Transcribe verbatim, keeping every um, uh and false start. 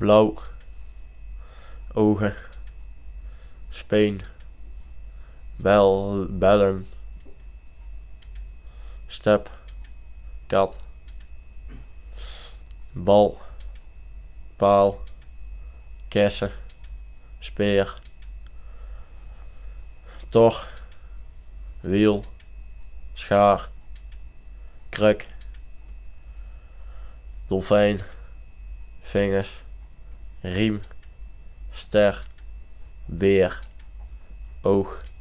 blauw, ogen, speen, bel, bellen, step, kat, bal, paal, kersen, speer, tor, wiel, schaar, kruk, dolfijn, vingers, riem, ster, beer, oog.